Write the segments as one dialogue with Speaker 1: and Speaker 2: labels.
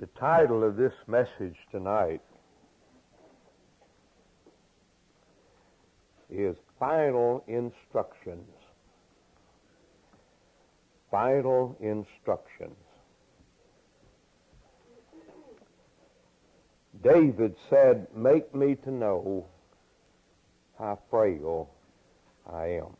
Speaker 1: The title of this message tonight is Final Instructions. Final Instructions. David said, "Make me to know how frail I am."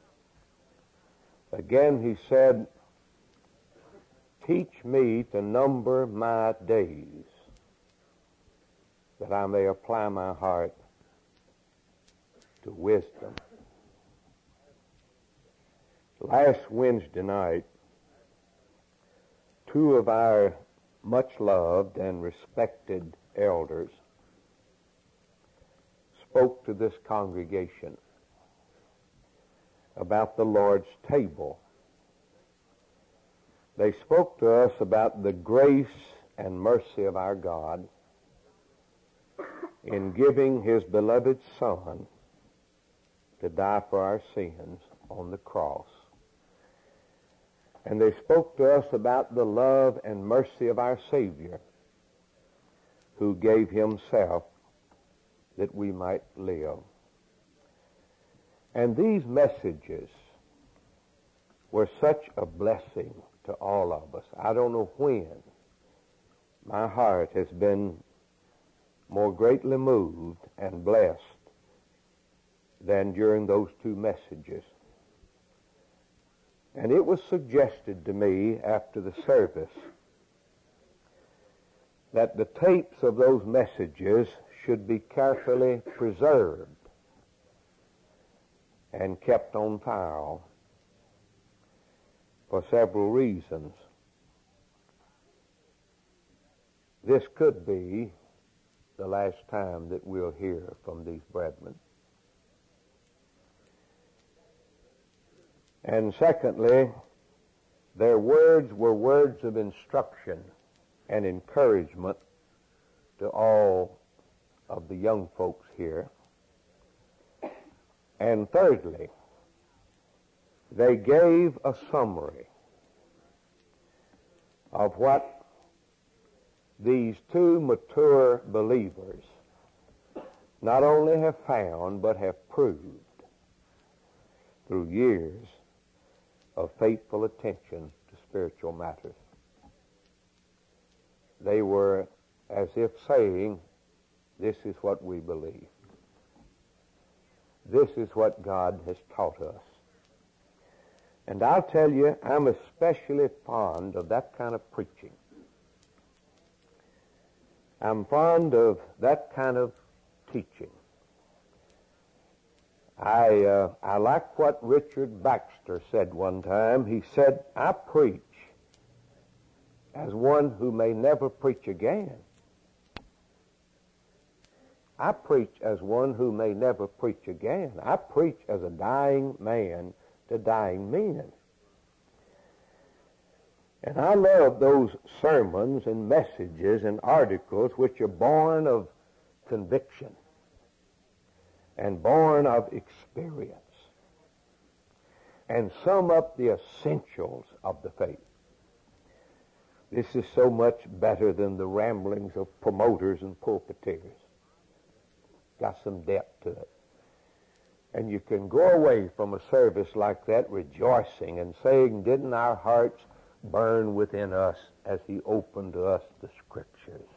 Speaker 1: Again he said, "Teach me to number my days, that I may apply my heart to wisdom." Last Wednesday night, two of our much loved and respected elders spoke to this congregation about the Lord's table. They spoke to us about the grace and mercy of our God in giving His beloved Son to die for our sins on the cross. And they spoke to us about the love and mercy of our Savior, who gave Himself that we might live. And these messages were such a blessing to all of us. I don't know when my heart has been more greatly moved and blessed than during those two messages. And it was suggested to me after the service that the tapes of those messages should be carefully preserved and kept on file for several reasons. This could be the last time that we'll hear from these brethren. And secondly, their words were words of instruction and encouragement to all of the young folks here. And thirdly, they gave a summary of what these two mature believers not only have found but have proved through years of faithful attention to spiritual matters. They were as if saying, "This is what we believe. This is what God has taught us." And I'll tell you, I'm especially fond of that kind of preaching. I'm fond of that kind of teaching. I like what Richard Baxter said one time. He said, "I preach as one who may never preach again. I preach as one who may never preach again. I preach as a dying man to dying men." And I love those sermons and messages and articles which are born of conviction and born of experience and sum up the essentials of the faith. This is so much better than the ramblings of promoters and pulpiteers. Got some depth to it. And you can go away from a service like that rejoicing and saying, "Didn't our hearts burn within us as He opened to us the Scriptures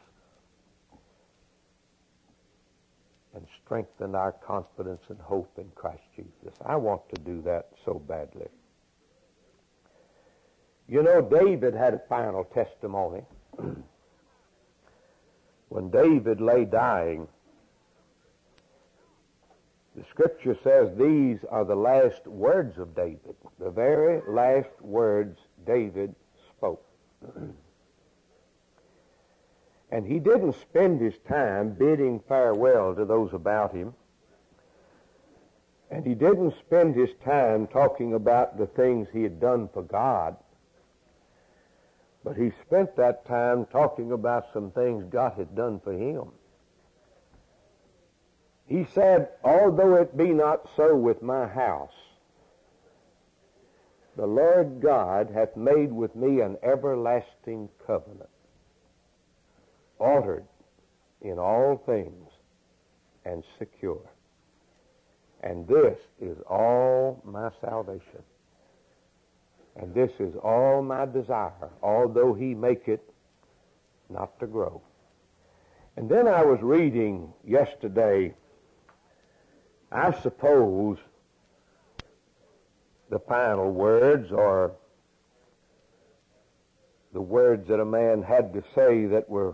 Speaker 1: and strengthened our confidence and hope in Christ Jesus?" I want to do that so badly. You know, David had a final testimony. When David lay dying, the Scripture says these are the last words of David, the very last words David spoke. And he didn't spend his time bidding farewell to those about him. And he didn't spend his time talking about the things he had done for God. But he spent that time talking about some things God had done for him. He said, "Although it be not so with my house, the Lord God hath made with me an everlasting covenant." ordered in all things and secure. And this is all my salvation. And this is all my desire, although he make it not to grow. And then I was reading yesterday, I suppose the final words, or the words that a man had to say that were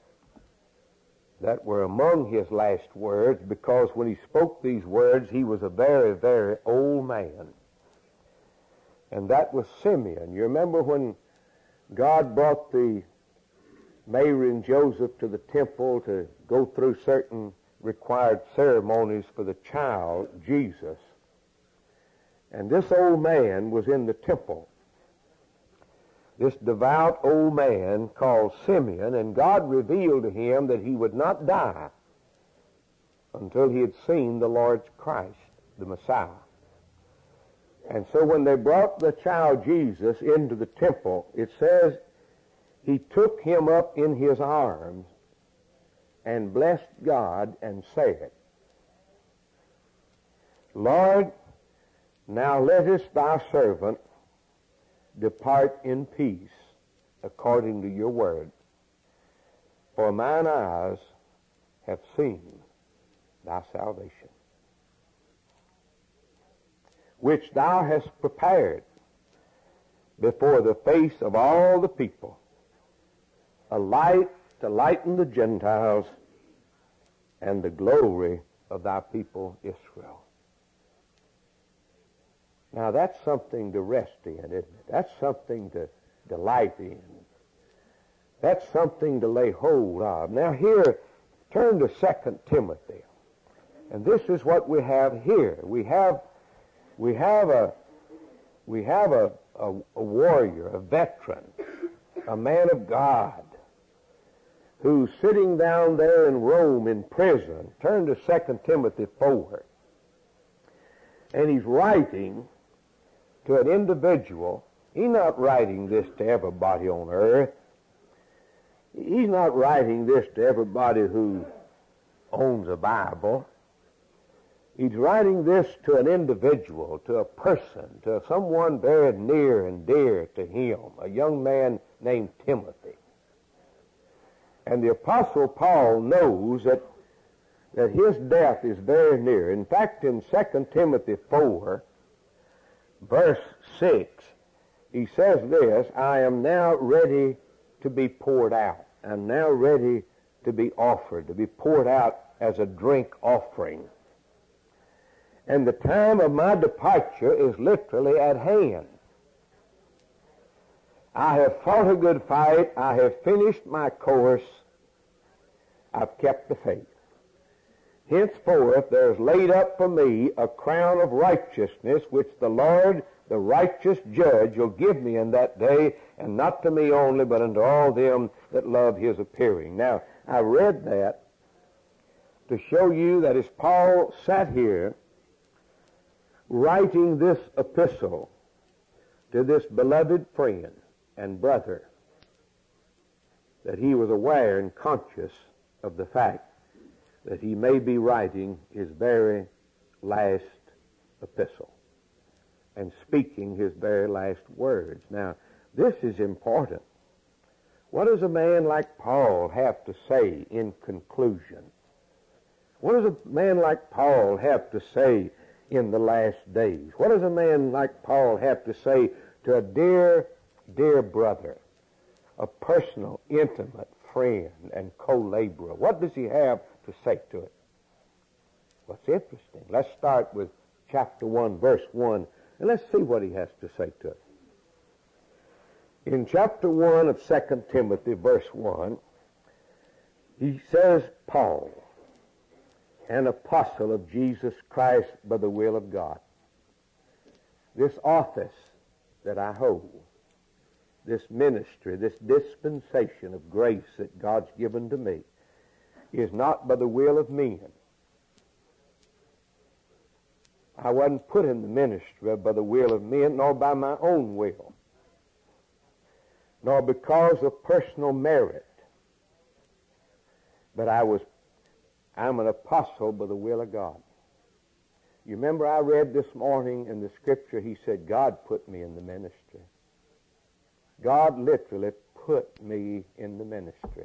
Speaker 1: among his last words, because when he spoke these words, he was a very, very old man. And that was Simeon. You remember when God brought the Mary and Joseph to the temple to go through certain required ceremonies for the child, Jesus. And this old man was in the temple. This devout old man called Simeon, and God revealed to him that he would not die until he had seen the Lord's Christ, the Messiah. And so when they brought the child Jesus into the temple, it says he took him up in his arms and blessed God and said, Lord, now lettest thy servant depart in peace according to your word. For mine eyes have seen thy salvation, which thou hast prepared before the face of all the people, a light to lighten the Gentiles and the glory of thy people Israel. Now that's something to rest in, isn't it? That's something to delight in. That's something to lay hold of. Now here, turn to 2 Timothy. And this is what we have here. We have a warrior, a veteran, a man of God, who's sitting down there in Rome in prison. Turn to 2 Timothy 4. And he's writing to an individual. He's not writing this to everybody on earth. He's not writing this to everybody who owns a Bible. He's writing this to an individual, to a person, to someone very near and dear to him, a young man named Timothy. And the Apostle Paul knows that his death is very near. In fact, in 2 Timothy 4, verse 6, he says this, I am now ready to be poured out. I'm now ready to be offered, to be poured out as a drink offering. And the time of my departure is literally at hand. I have fought a good fight. I have finished my course. I've kept the faith. Henceforth there is laid up for me a crown of righteousness, which the Lord, the righteous judge, will give me in that day, and not to me only, but unto all them that love his appearing. Now, I read that to show you that as Paul sat here writing this epistle to this beloved friend and brother, that he was aware and conscious of the fact that he may be writing his very last epistle and speaking his very last words. Now, this is important. What does a man like Paul have to say in conclusion? What does a man like Paul have to say in the last days? What does a man like Paul have to say to a dear, dear brother, a personal, intimate friend and co-laborer? What does he have to say to it? What's interesting? Let's start with chapter 1, verse 1, and let's see what he has to say to it. In chapter 1 of 2 Timothy, verse 1, he says, Paul, an apostle of Jesus Christ by the will of God. This office that I hold, this ministry, this dispensation of grace that God's given to me, is not by the will of men. I wasn't put in the ministry by the will of men, nor by my own will, nor because of personal merit, but I'm an apostle by the will of God. You remember I read this morning in the scripture, he said, God put me in the ministry. God literally put me in the ministry.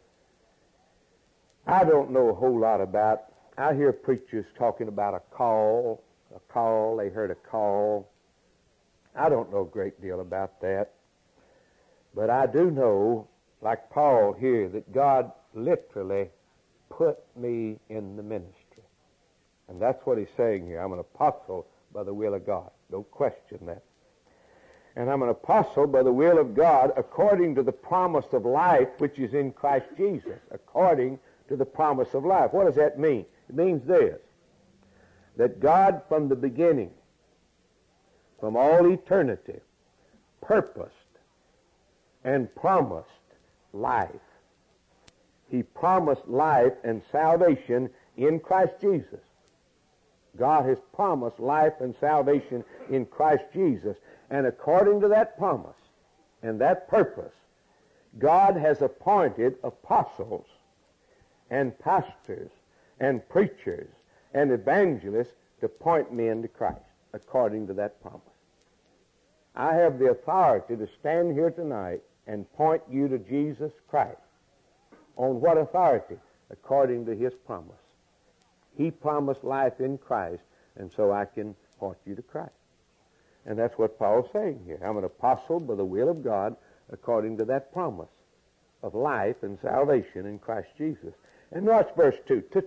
Speaker 1: I don't know a whole lot about, I hear preachers talking about a call, they heard a call. I don't know a great deal about that. But I do know, like Paul here, that God literally put me in the ministry. And that's what he's saying here. I'm an apostle by the will of God. Don't question that. And I'm an apostle by the will of God according to the promise of life which is in Christ Jesus. According to the promise of life. What does that mean? It means this, that God from the beginning, from all eternity, purposed and promised life. He promised life and salvation in Christ Jesus. God has promised life and salvation in Christ Jesus. And according to that promise and that purpose, God has appointed apostles and pastors and preachers and evangelists to point men to Christ according to that promise. I have the authority to stand here tonight and point you to Jesus Christ. On what authority? According to his promise. He promised life in Christ, and so I can point you to Christ. And that's what Paul's saying here. I'm an apostle by the will of God according to that promise of life and salvation in Christ Jesus. And watch verse 2. To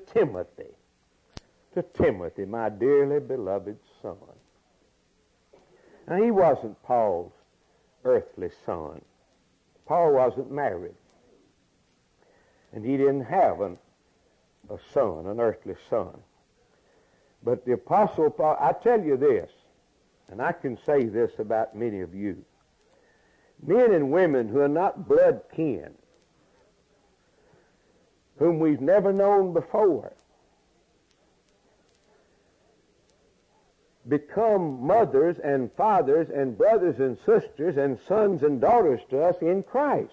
Speaker 1: Timothy, my dearly beloved son. Now, he wasn't Paul's earthly son. Paul wasn't married. And he didn't have a son, an earthly son. But the Apostle Paul, I tell you this, and I can say this about many of you. Men and women who are not blood kin, whom we've never known before, become mothers and fathers and brothers and sisters and sons and daughters to us in Christ.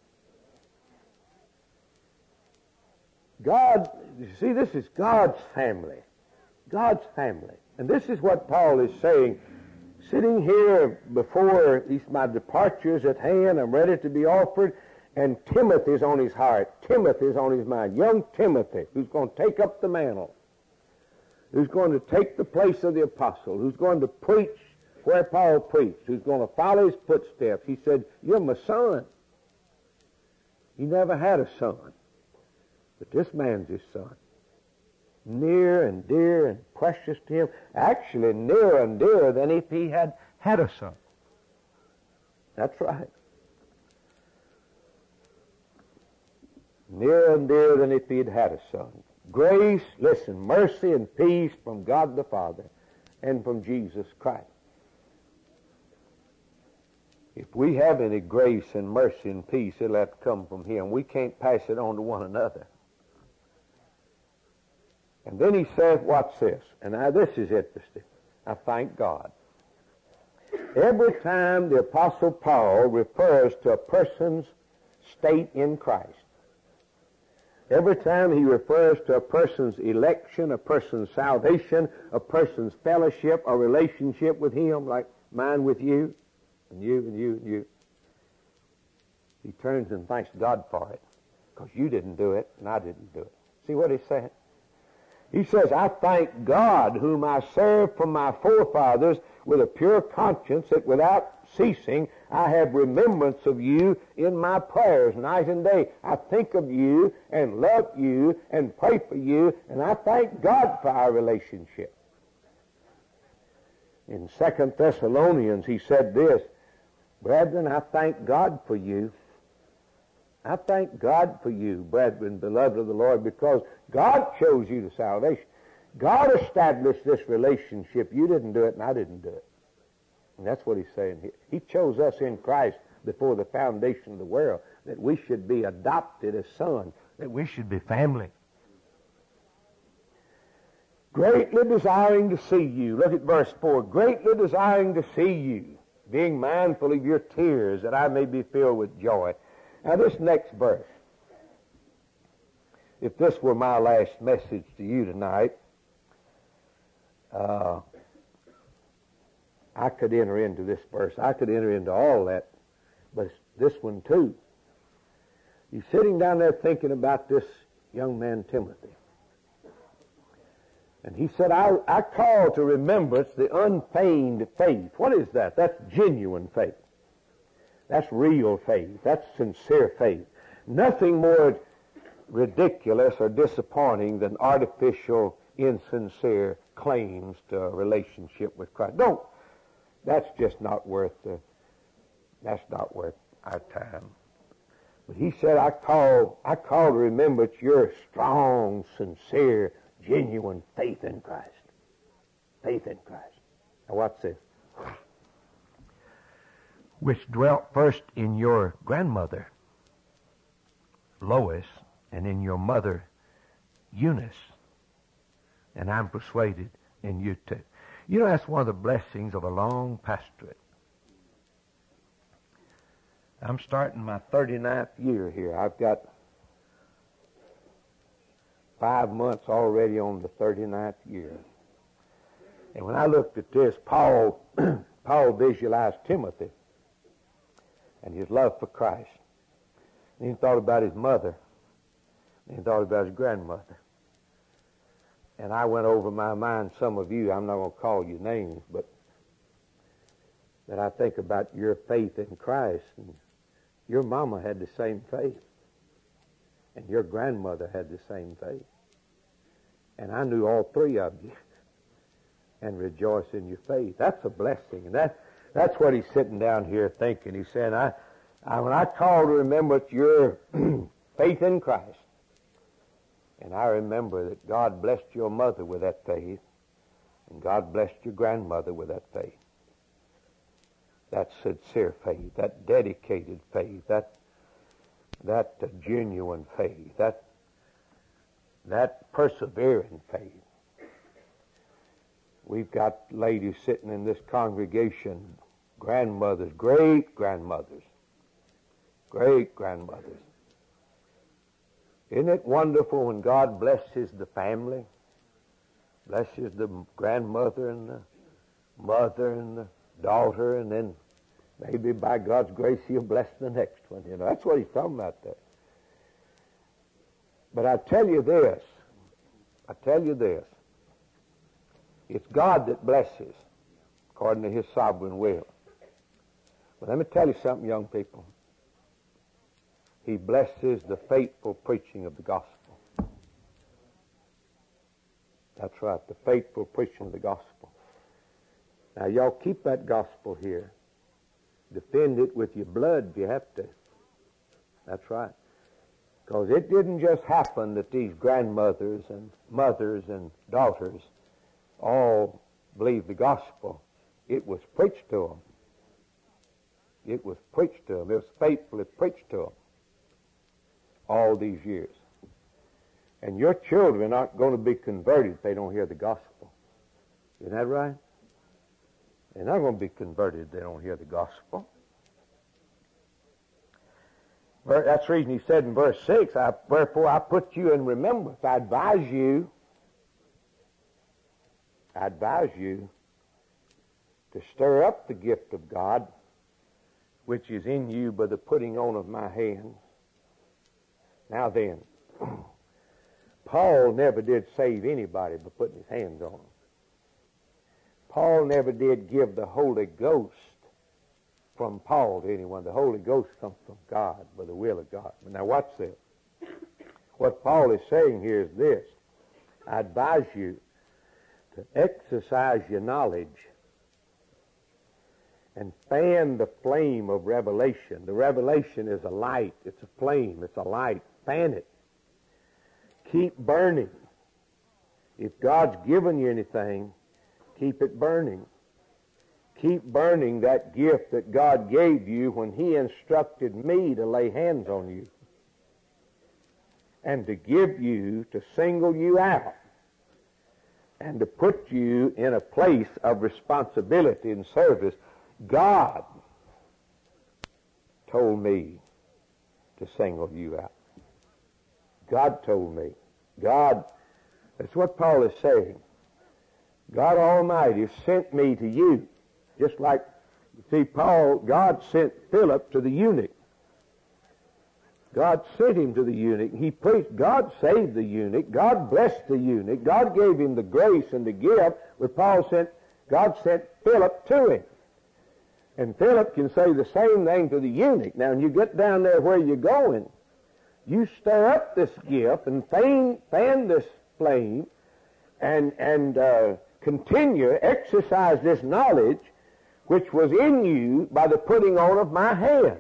Speaker 1: God, you see, this is God's family. God's family. And this is what Paul is saying. Sitting here before my departure's at hand, I'm ready to be offered, and Timothy's on his heart. Timothy's on his mind. Young Timothy, who's going to take up the mantle, who's going to take the place of the apostle, who's going to preach where Paul preached, who's going to follow his footsteps. He said, you're my son. He never had a son, but this man's his son. Near and dear and precious to him. Actually, nearer and dearer than if he had had a son. That's right. Nearer and dearer than if he had had a son. Grace, listen, mercy and peace from God the Father and from Jesus Christ. If we have any grace and mercy and peace, it'll have to come from him. We can't pass it on to one another. And then he says, watch this. And now this is interesting. I thank God. Every time the Apostle Paul refers to a person's state in Christ, every time he refers to a person's election, a person's salvation, a person's fellowship, a relationship with him, like mine with you, and you and you and you, he turns and thanks God for it, because you didn't do it and I didn't do it. See what he's saying? He says, I thank God whom I serve from my forefathers with a pure conscience, that without ceasing I have remembrance of you in my prayers night and day. I think of you and love you and pray for you, and I thank God for our relationship. In 2 Thessalonians he said this, brethren, I thank God for you. I thank God for you, brethren, beloved of the Lord, because God chose you to salvation. God established this relationship. You didn't do it, and I didn't do it. And that's what he's saying here. He chose us in Christ before the foundation of the world, that we should be adopted as sons, that we should be family. Greatly desiring to see you. Look at verse 4. Greatly desiring to see you, being mindful of your tears, that I may be filled with joy. Now this next verse. if this were my last message to you tonight, I could enter into this verse. I could enter into all that, but this one too. You're sitting down there thinking about this young man, Timothy. And he said, I call to remembrance the unfeigned faith. What is that? That's genuine faith. That's real faith. That's sincere faith. Nothing more ridiculous or disappointing than artificial, insincere claims to a relationship with Christ. No, that's just not worth our time. But he said, I call to remembrance your strong, sincere, genuine faith in Christ. Faith in Christ. Now what's this? Which dwelt first in your grandmother, Lois, and in your mother, Eunice. And I'm persuaded in you too. You know, that's one of the blessings of a long pastorate. I'm starting my 39th year here. I've got 5 months already on the 39th year. And when I looked at this, Paul visualized Timothy and his love for Christ. And he thought about his mother. And he thought about his grandmother. And I went over my mind, some of you, I'm not going to call you names, but that I think about your faith in Christ. And your mama had the same faith. And your grandmother had the same faith. And I knew all three of you. And rejoice in your faith. That's a blessing. And that's what he's sitting down here thinking. He's saying, when I call to remembrance your faith in Christ, and I remember that God blessed your mother with that faith, and God blessed your grandmother with that faith. That sincere faith, that dedicated faith, that genuine faith, that persevering faith. We've got ladies sitting in this congregation, grandmothers, great-grandmothers. Isn't it wonderful when God blesses the family, blesses the grandmother and the mother and the daughter, and then maybe by God's grace he'll bless the next one. You know, that's what he's talking about there. But I tell you this, it's God that blesses according to his sovereign will. But let me tell you something, young people. He blesses the faithful preaching of the gospel. That's right, the faithful preaching of the gospel. Now, y'all keep that gospel here. Defend it with your blood if you have to. That's right. Because it didn't just happen that these grandmothers and mothers and daughters all believed the gospel. It was preached to them. It was preached to them. It was faithfully preached to them all these years. And your children aren't going to be converted if they don't hear the gospel. Isn't that right? They're not going to be converted if they don't hear the gospel. That's the reason he said in verse 6, wherefore I put you in remembrance. I advise you to stir up the gift of God, which is in you by the putting on of my hands. Now then, Paul never did save anybody by putting his hands on them. Paul never did give the Holy Ghost from Paul to anyone. The Holy Ghost comes from God by the will of God. Now watch this. What Paul is saying here is this. I advise you to exercise your knowledge and fan the flame of revelation. The revelation is a light. It's a flame. It's a light. Fan it. Keep burning. If God's given you anything, keep it burning. Keep burning that gift that God gave you when he instructed me to lay hands on you and to give you, to single you out and to put you in a place of responsibility and service. God told me to single you out. God told me. God, that's what Paul is saying. God Almighty sent me to you. Just like, see, God sent Philip to the eunuch. God sent him to the eunuch. He preached. God saved the eunuch. God blessed the eunuch. God gave him the grace and the gift. But God sent Philip to him. And Philip can say the same thing to the eunuch. Now, when you get down there where you're going, you stir up this gift and fan this flame and continue, exercise this knowledge which was in you by the putting on of my hands,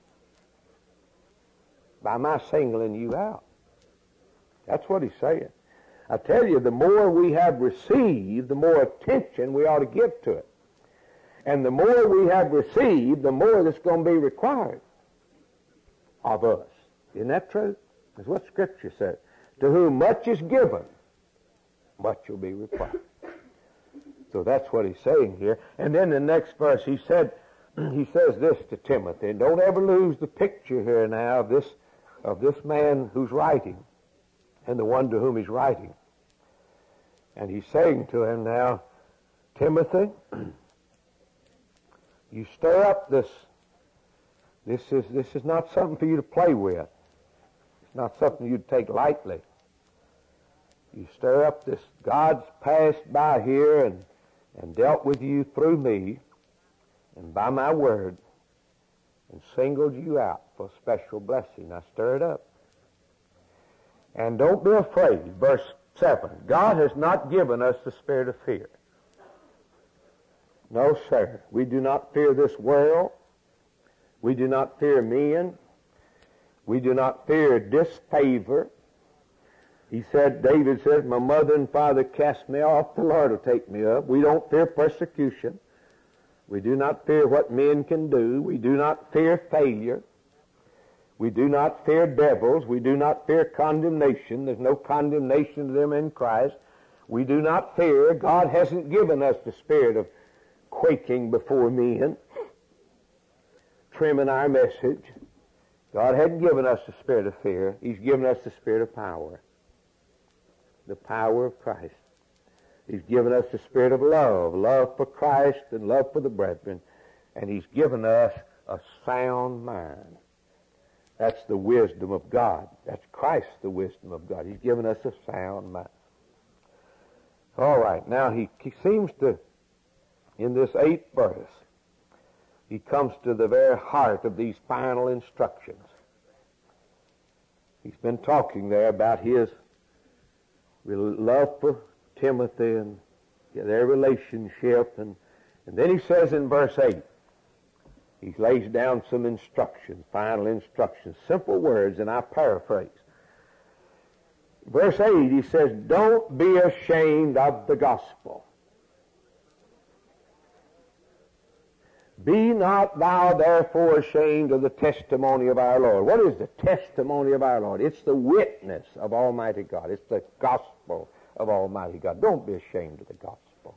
Speaker 1: by my singling you out. That's what he's saying. I tell you, the more we have received, the more attention we ought to give to it. And the more we have received, the more that's going to be required of us. Isn't that true? That's what Scripture says. To whom much is given, much will be required. So that's what he's saying here. And then the next verse, he says this to Timothy. Don't ever lose the picture here now of this man who's writing and the one to whom he's writing. And he's saying to him now, Timothy, you stir up this. This is not something for you to play with. It's not something you'd take lightly. You stir up this. God's passed by here and dealt with you through me and by my word and singled you out for special blessing. Now stir it up. And don't be afraid. Verse 7. God has not given us the spirit of fear. No, sir. We do not fear this world. We do not fear men. We do not fear disfavor. He said, David said, my mother and father cast me off, the Lord will take me up. We don't fear persecution. We do not fear what men can do. We do not fear failure. We do not fear devils. We do not fear condemnation. There's no condemnation to them in Christ. We do not fear. God hasn't given us the spirit of quaking before men, trimming our message. God hadn't given us the spirit of fear. He's given us the spirit of power. The power of Christ. He's given us the spirit of love for Christ and love for the brethren. And He's given us a sound mind. That's the wisdom of God. That's Christ, the wisdom of God. He's given us a sound mind. All right, now he seems to, in this 8th verse, he comes to the very heart of these final instructions. He's been talking there about his love for Timothy and their relationship. And then he says in verse 8, he lays down some instructions, final instructions, simple words, and I paraphrase. Verse 8, he says, don't be ashamed of the gospel. Be not thou therefore ashamed of the testimony of our Lord. What is the testimony of our Lord? It's the witness of Almighty God. It's the gospel of Almighty God. Don't be ashamed of the gospel.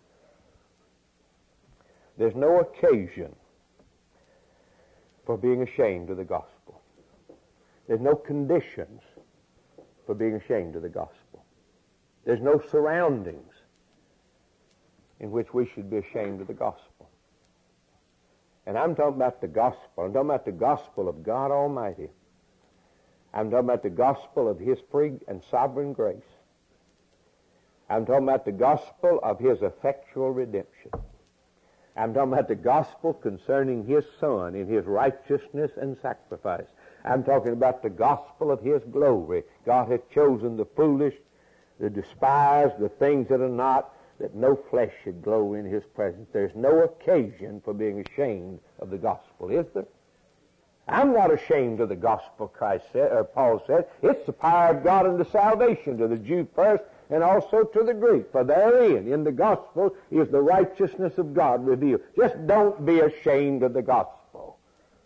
Speaker 1: There's no occasion for being ashamed of the gospel. There's no conditions for being ashamed of the gospel. There's no surroundings in which we should be ashamed of the gospel. And I'm talking about the gospel. I'm talking about the gospel of God Almighty. I'm talking about the gospel of His free and sovereign grace. I'm talking about the gospel of His effectual redemption. I'm talking about the gospel concerning His Son in His righteousness and sacrifice. I'm talking about the gospel of His glory. God hath chosen the foolish, the despised, the things that are not, that no flesh should glory in His presence. There's no occasion for being ashamed of the gospel, is there? I'm not ashamed of the gospel, Paul said. It's the power of God unto salvation to the Jew first and also to the Greek. For therein, in the gospel, is the righteousness of God revealed. Just don't be ashamed of the gospel.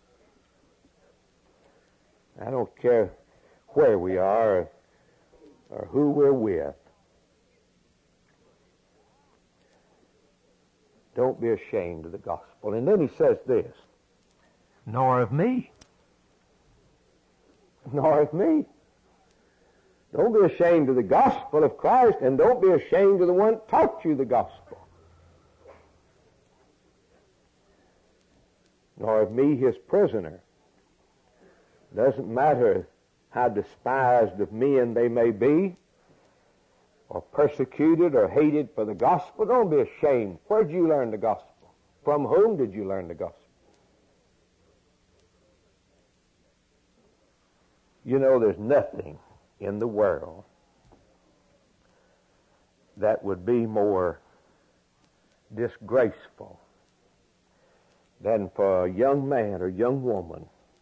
Speaker 1: I don't care where we are or who we're with. Don't be ashamed of the gospel. And then he says this, nor of me. Nor of me. Don't be ashamed of the gospel of Christ, and don't be ashamed of the one that taught you the gospel. Nor of me, his prisoner. Doesn't matter how despised of men they may be, or persecuted or hated for the gospel. Don't be ashamed. Where did you learn the gospel? From whom did you learn the gospel? You know, there's nothing in the world that would be more disgraceful than for a young man or young woman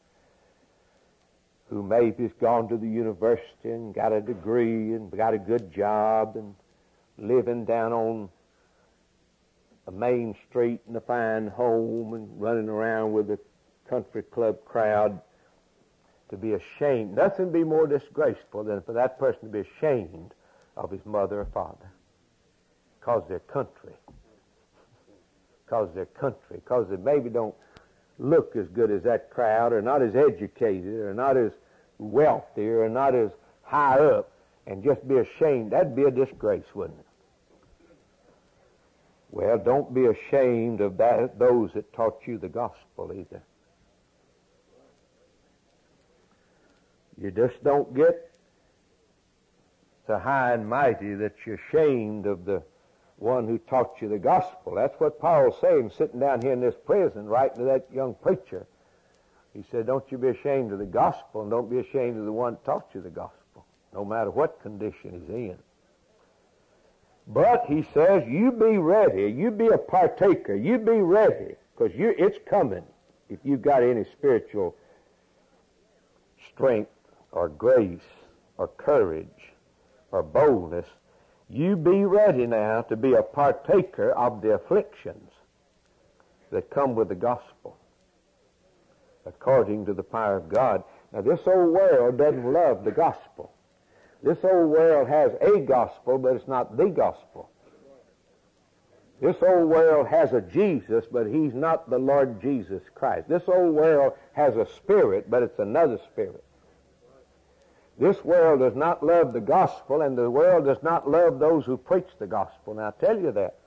Speaker 1: who maybe has gone to the university and got a degree and got a good job and living down on a main street in a fine home and running around with a country club crowd, to be ashamed. Nothing be more disgraceful than for that person to be ashamed of his mother or father. Because they're country. Because they're country. Because they maybe don't look as good as that crowd, or not as educated, or not as wealthy, or not as high up, and just be ashamed. That'd be a disgrace, wouldn't it? Well, don't be ashamed of those that taught you the gospel either. You just don't get so high and mighty that you're ashamed of the one who taught you the gospel. That's what Paul's saying, sitting down here in this prison, writing to that young preacher. He said, don't you be ashamed of the gospel, and don't be ashamed of the one that taught you the gospel, no matter what condition he's in. But, he says, you be ready. You be a partaker. You be ready, because it's coming. If you've got any spiritual strength or grace or courage or boldness, you be ready now to be a partaker of the afflictions that come with the gospel, according to the power of God. Now, this old world doesn't love the gospel. This old world has a gospel, but it's not the gospel. This old world has a Jesus, but he's not the Lord Jesus Christ. This old world has a spirit, but it's another spirit. This world does not love the gospel, and the world does not love those who preach the gospel. Now, I tell you that.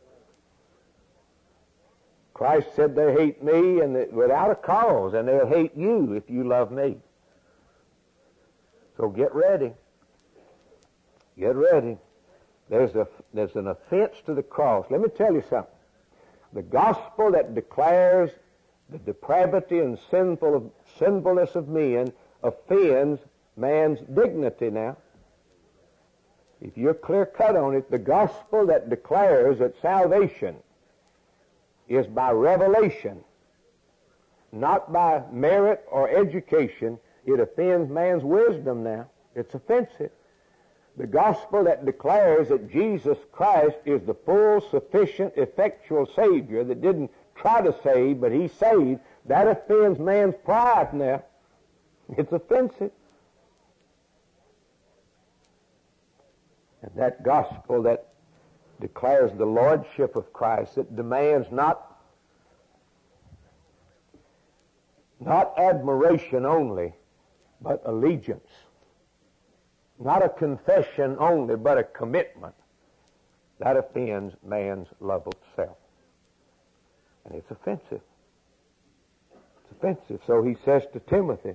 Speaker 1: Christ said they hate me and without a cause, and they'll hate you if you love me. So get ready. Get ready. There's an offense to the cross. Let me tell you something. The gospel that declares the depravity and sinfulness of men offends man's dignity now. If you're clear cut on it, the gospel that declares that salvation is by revelation, not by merit or education, it offends man's wisdom now. It's offensive. The gospel that declares that Jesus Christ is the full, sufficient, effectual Savior that didn't try to save, but he saved, that offends man's pride now. It's offensive. And that gospel that declares the lordship of Christ, that demands not admiration only, but allegiance. Not a confession only, but a commitment. That offends man's love of self. And it's offensive. It's offensive. So he says to Timothy,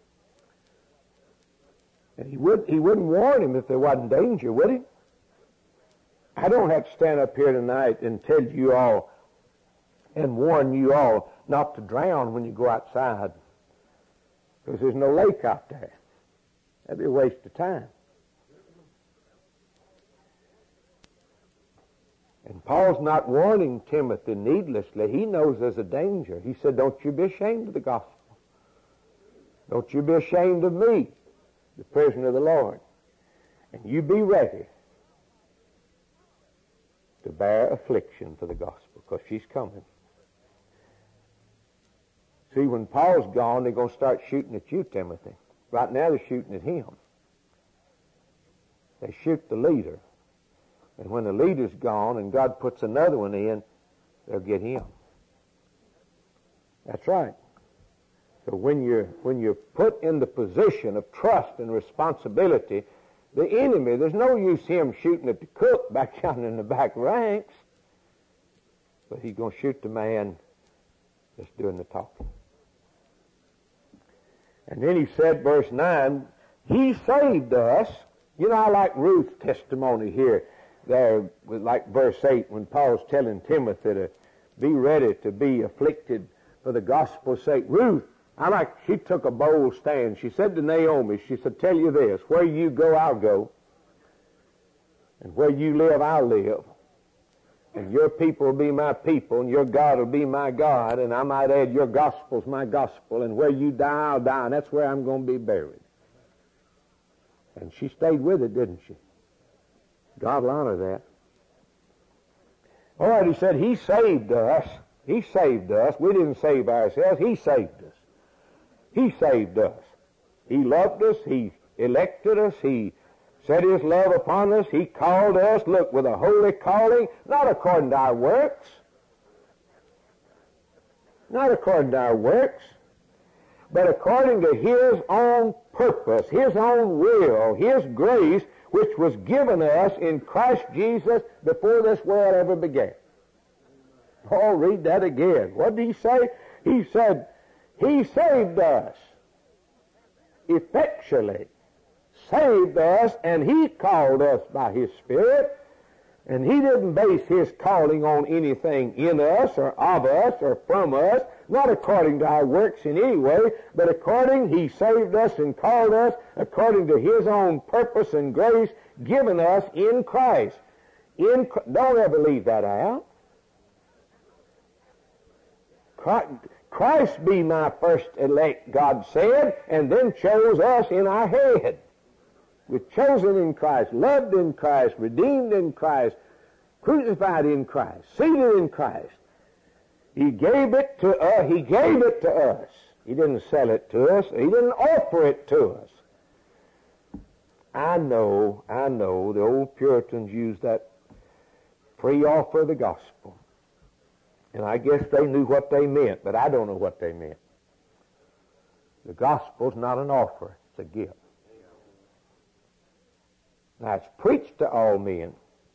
Speaker 1: and he wouldn't warn him if there wasn't danger, would he? I don't have to stand up here tonight and tell you all and warn you all not to drown when you go outside, because there's no lake out there. That'd be a waste of time. And Paul's not warning Timothy needlessly. He knows there's a danger. He said, don't you be ashamed of the gospel. Don't you be ashamed of me, the prisoner of the Lord. And you be ready to bear affliction for the gospel, because she's coming. See, when Paul's gone, they're going to start shooting at you, Timothy. Right now they're shooting at him. They shoot the leader. And when the leader's gone and God puts another one in, they'll get him. That's right. So when you're put in the position of trust and responsibility the enemy. There's no use him shooting at the cook back down in the back ranks. But he's going to shoot the man that's doing the talking. And then he said, verse 9, he saved us. You know, I like Ruth's testimony here. There, with like verse 8, when Paul's telling Timothy to be ready to be afflicted for the gospel's sake. Ruth, she took a bold stand. She said to Naomi, she said, tell you this, where you go, I'll go. And where you live, I'll live. And your people will be my people, and your God will be my God, and I might add, your gospel's my gospel, and where you die, I'll die, and that's where I'm going to be buried. And she stayed with it, didn't she? God will honor that. All right, he said, he saved us. He saved us. We didn't save ourselves. He saved us. He saved us. He loved us. He elected us. He set his love upon us. He called us, look, with a holy calling, not according to our works. Not according to our works, but according to his own purpose, his own will, his grace, which was given us in Christ Jesus before this world ever began. Oh, read that again. What did he say? He said, he saved us effectually. Saved us, and he called us by his Spirit, and he didn't base his calling on anything in us or of us or from us, not according to our works in any way, but he saved us and called us according to his own purpose and grace given us in Christ. Don't ever leave that out. Christ be my first elect, God said, and then chose us in our head. We're chosen in Christ, loved in Christ, redeemed in Christ, crucified in Christ, seated in Christ. He gave it to us. He gave it to us. He didn't sell it to us. He didn't offer it to us. I know, the old Puritans used that free offer of the gospel. And I guess they knew what they meant, but I don't know what they meant. The gospel's not an offer, it's a gift. Now, it's preached to all men.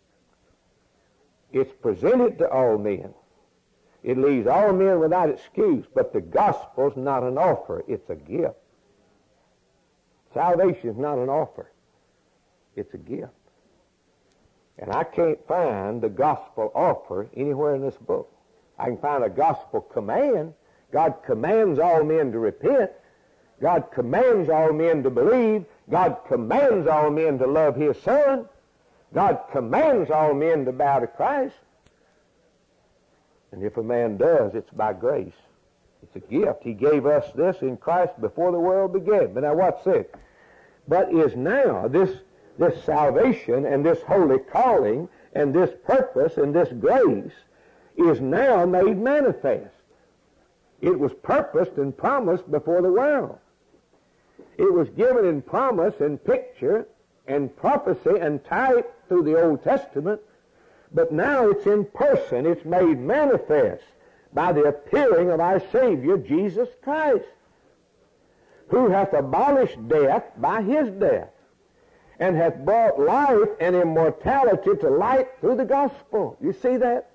Speaker 1: It's presented to all men. It leaves all men without excuse, but the gospel's not an offer, it's a gift. Salvation's not an offer, it's a gift. And I can't find the gospel offer anywhere in this book. I can find a gospel command. God commands all men to repent. God commands all men to believe. God commands all men to love his Son. God commands all men to bow to Christ. And if a man does, it's by grace. It's a gift. He gave us this in Christ before the world began. But now what's this? But is now this salvation and this holy calling and this purpose and this grace is now made manifest. It was purposed and promised before the world. It was given in promise and picture and prophecy and type through the Old Testament, but now it's in person. It's made manifest by the appearing of our Savior, Jesus Christ, who hath abolished death by his death, and hath brought life and immortality to light through the gospel. You see that?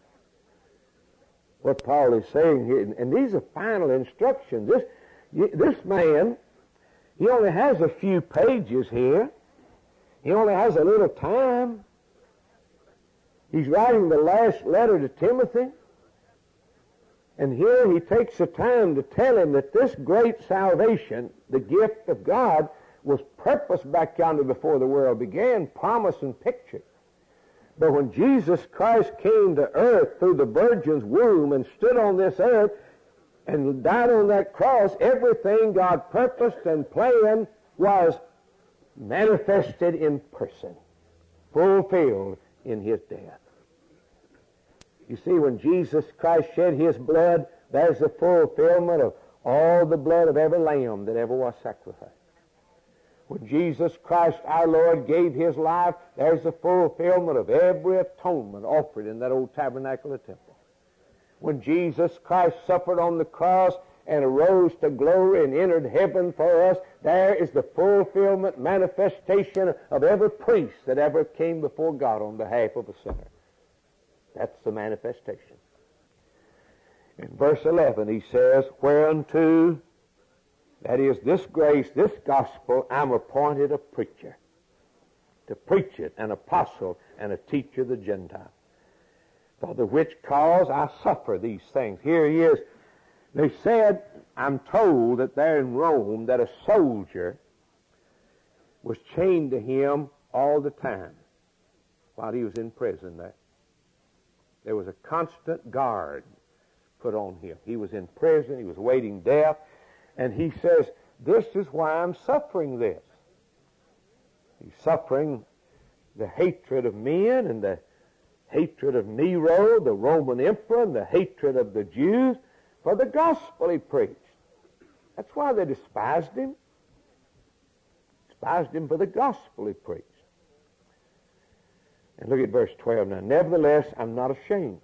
Speaker 1: What Paul is saying here, and these are final instructions. This man, he only has a few pages here. He only has a little time. He's writing the last letter to Timothy. And here he takes the time to tell him that this great salvation, the gift of God, was purposed back yonder before the world began, promised and pictured. But when Jesus Christ came to earth through the virgin's womb and stood on this earth and died on that cross, everything God purposed and planned was manifested in person, fulfilled in his death. You see, when Jesus Christ shed his blood, there's the fulfillment of all the blood of every lamb that ever was sacrificed. When Jesus Christ our Lord gave his life, there's the fulfillment of every atonement offered in that old tabernacle or temple. When Jesus Christ suffered on the cross and arose to glory and entered heaven for us. There is the fulfillment, manifestation of every priest that ever came before God on behalf of a sinner. That's the manifestation. In verse 11 he says, whereunto, that is, this grace, this gospel, I'm appointed a preacher, to preach it, an apostle, and a teacher of the Gentiles. For the which cause I suffer these things. Here he is. They said, I'm told that there in Rome that a soldier was chained to him all the time while he was in prison there. There was a constant guard put on him. He was in prison. He was awaiting death. And he says, this is why I'm suffering this. He's suffering the hatred of men and the hatred of Nero, the Roman emperor, and the hatred of the Jews for the gospel he preached. That's why they despised him. Despised him for the gospel he preached. And look at verse 12 now. Nevertheless, I'm not ashamed.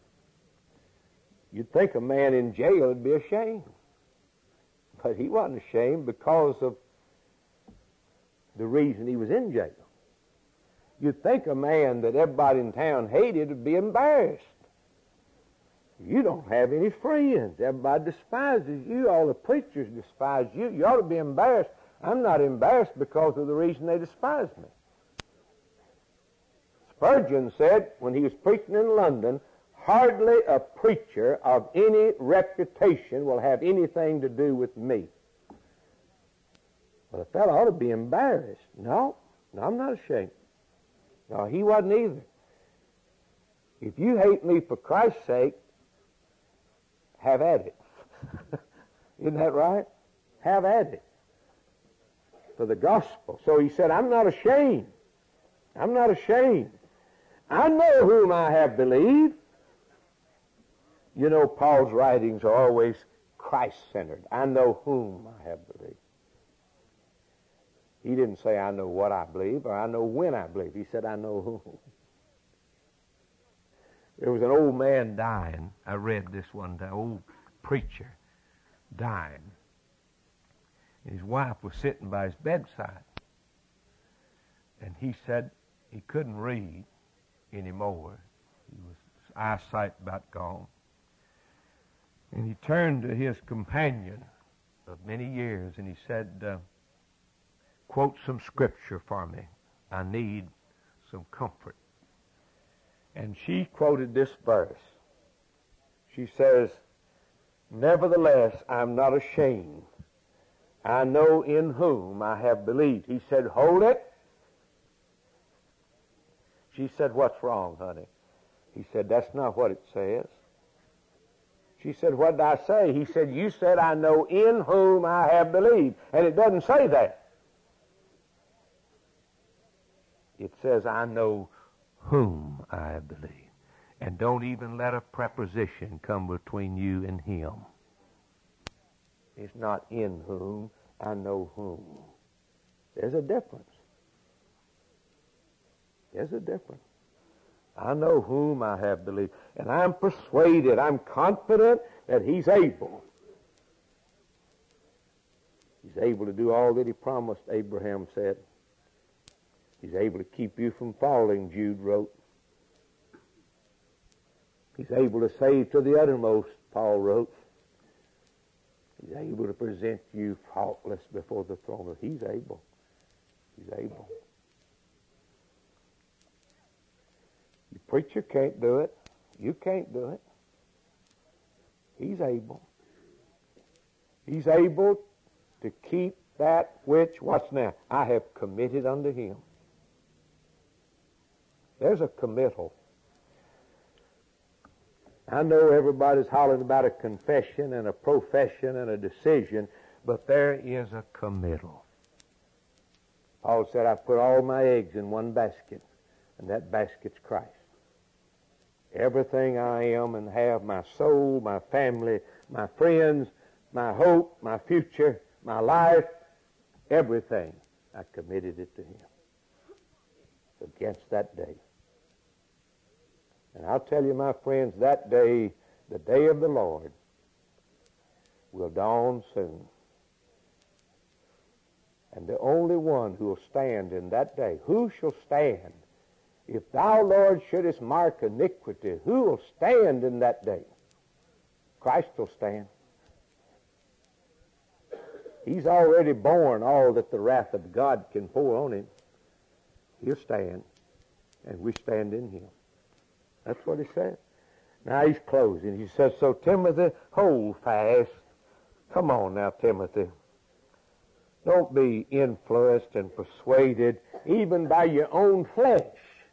Speaker 1: You'd think a man in jail would be ashamed. But he wasn't ashamed because of the reason he was in jail. You'd think a man that everybody in town hated would be embarrassed. You don't have any friends. Everybody despises you. All the preachers despise you. You ought to be embarrassed. I'm not embarrassed because of the reason they despise me. Spurgeon said when he was preaching in London, hardly a preacher of any reputation will have anything to do with me. Well, a fellow ought to be embarrassed. No, I'm not ashamed. No, he wasn't either. If you hate me for Christ's sake, have at it. Isn't that right? Have at it. For the gospel. So he said, I'm not ashamed. I'm not ashamed. I know whom I have believed. You know, Paul's writings are always Christ-centered. I know whom I have believed. He didn't say, I know what I believe, or I know when I believe. He said, I know whom. There was an old man dying. I read this one day, old preacher dying. And his wife was sitting by his bedside. And he said he couldn't read anymore. His eyesight about gone. And he turned to his companion of many years and he said, quote some scripture for me. I need some comfort. And she quoted this verse. She says, nevertheless, I'm not ashamed. I know in whom I have believed. He said, hold it. She said, what's wrong, honey? He said, that's not what it says. She said, what did I say? He said, you said, I know in whom I have believed. And it doesn't say that. It says, I know whom I have believed. And don't even let a preposition come between you and him. It's not in whom, I know whom. There's a difference. There's a difference. I know whom I have believed. And I'm persuaded, I'm confident that he's able. He's able to do all that he promised, Abraham said. He's able to keep you from falling, Jude wrote. He's able to save to the uttermost, Paul wrote. He's able to present you faultless before the throne of. He's able. He's able. The preacher can't do it. You can't do it. He's able. He's able to keep that which, what's now, I have committed unto him. There's a committal. I know everybody's hollering about a confession and a profession and a decision, but there is a committal. Paul said, I put all my eggs in one basket, and that basket's Christ. Everything I am and have, my soul, my family, my friends, my hope, my future, my life, everything, I committed it to him against that day. And I'll tell you, my friends, that day, the day of the Lord, will dawn soon. And the only one who will stand in that day, who shall stand? If thou, Lord, shouldest mark iniquity, who will stand in that day? Christ will stand. He's already borne all that the wrath of God can pour on him. He'll stand, and we stand in him. That's what he said. Now he's closing. He says, so Timothy, hold fast. Come on now, Timothy. Don't be influenced and persuaded even by your own flesh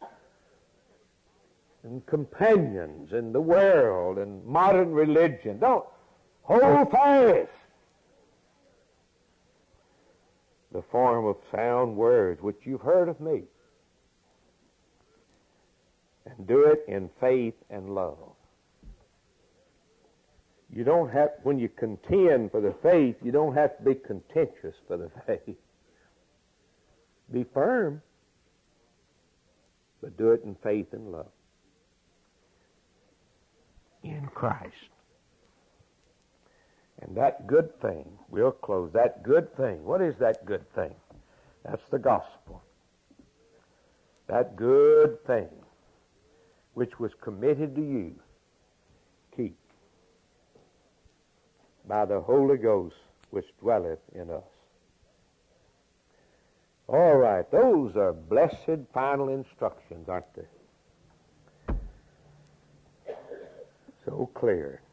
Speaker 1: and companions and the world and modern religion. Don't. Hold fast the form of sound words which you've heard of me, and do it in faith and love. You don't have, when you contend for the faith, you don't have to be contentious for the faith. Be firm, but do it in faith and love. In Christ. And that good thing, we'll close, that good thing. What is that good thing? That's the gospel. That good thing which was committed to you, keep by the Holy Ghost which dwelleth in us. All right, those are blessed final instructions, aren't they? So clear.